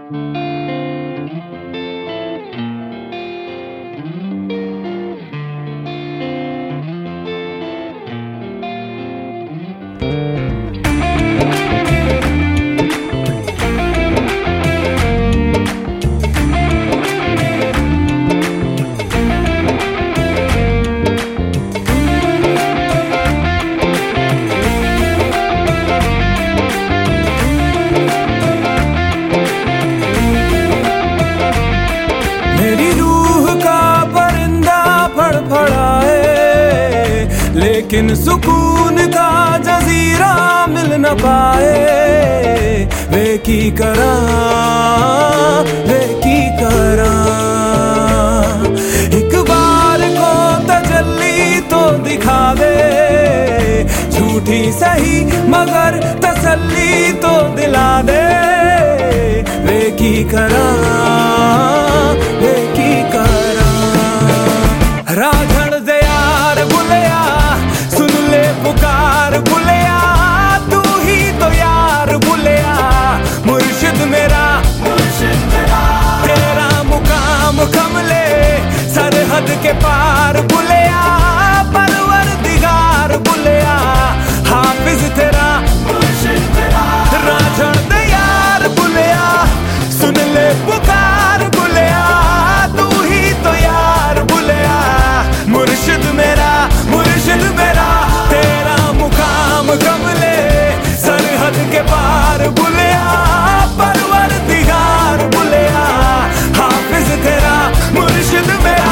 मेरी रूह का परिंदा फड़फड़ाए, लेकिन सुकून का जजीरा मिल न पाए। वे की करा एक बार को तजल्ली तो दिखा दे, झूठी सही मगर तसल्ली तो दिला दे। वे की करा राझड़ दे यार बुलिया, सुन ले पुकार बुलिया, तू ही तो यार बुलिया। मुर्शिद मेरा तेरा मुकाम कमले सरहद के पार बुलिया। परवरदिगार बुलिया, हाफिज तेरा राझड़ दे यार बुलिया, सुन ले पुकार बुलिया, तू ही तो यार बुलिया। मुर्शिद मेरा तेरा मुकाम कमले सरहद के पार बुलिया। परवरदिगार बुलिया, हाफिज तेरा मुर्शिद मेरा।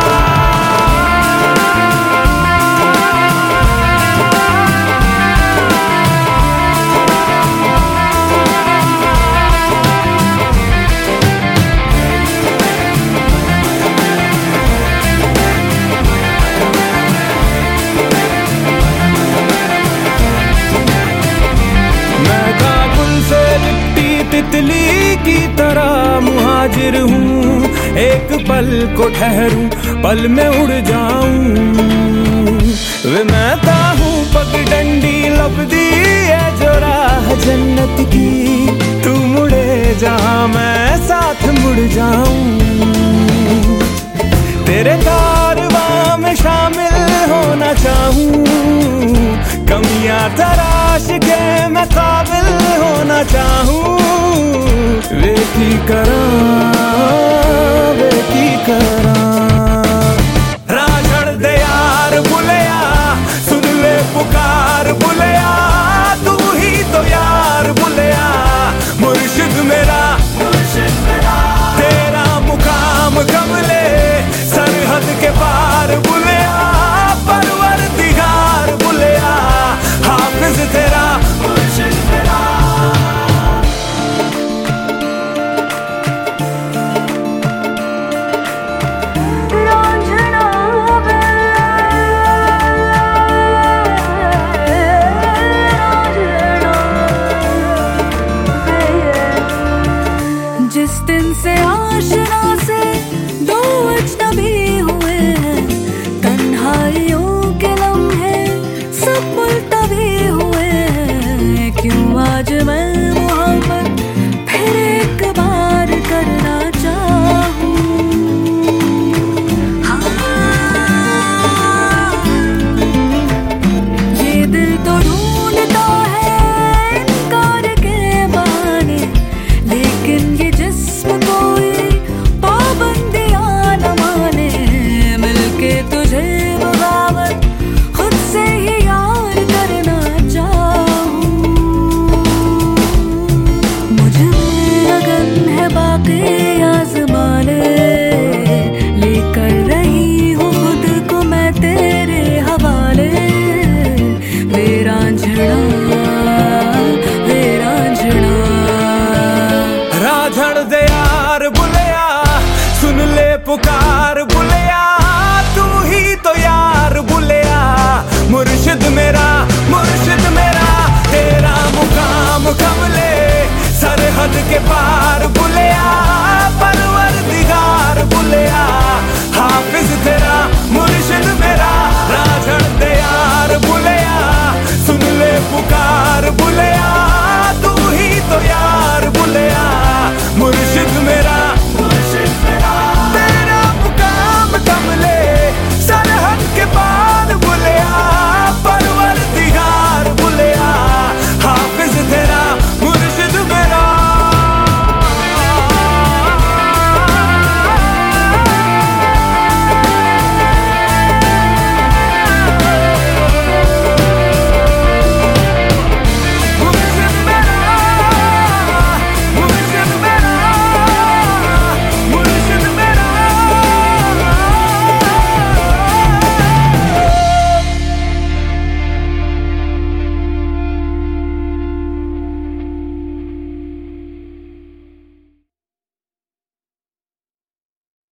तितली की तरह मुहाजिर हूँ, एक पल को ठहरूं पल में उड़ जाऊं। वे मैं हूँ पगडंडी लबदी है जो राह जन्नत की, तू मुड़े जहाँ मैं साथ मुड़ जाऊं। तेरे कारवां में शामिल होना चाहूं, कमियां तराश के मैं काबिल होना चाहूं। वे की करा